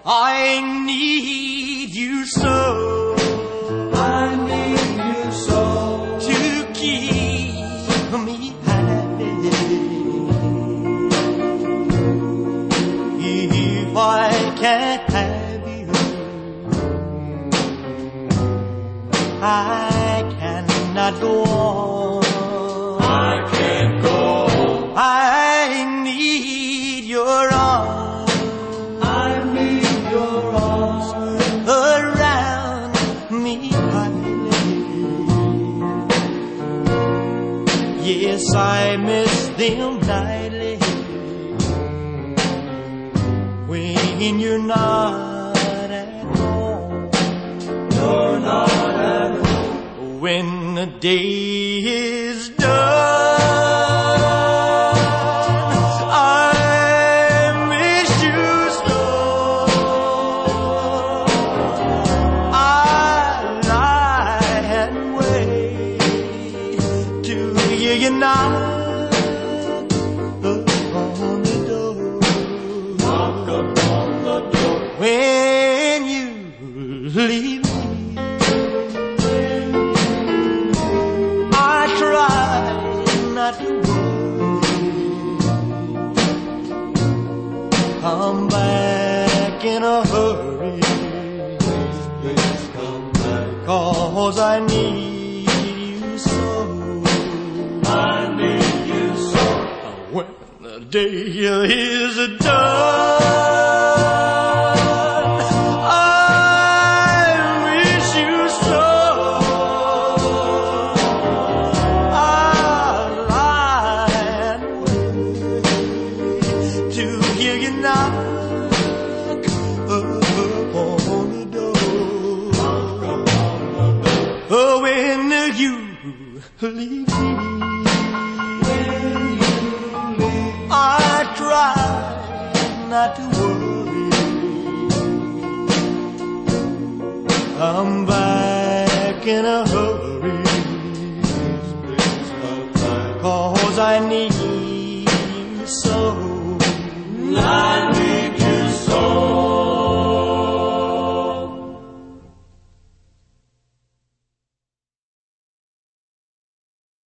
I need you so. I need you so to keep me happy. If I can't have you, I cannot go on. I can't go on. I need your arms. I need your arms around me, honey. Yes, I miss them nightly when you're not at home. You're not at home. When the day is done, you knock upon the door. Knock upon the door. When you leave me, I try not to worry. Come back in a hurry. Please come back. 'Cause I need you so. I need you so. When the day is done, I miss you so. I'll lie and wait to hear you knock upon the door. Knock upon the door. Oh, when you leave me, I try not to worry. Come back in a hurry. 'Cause I need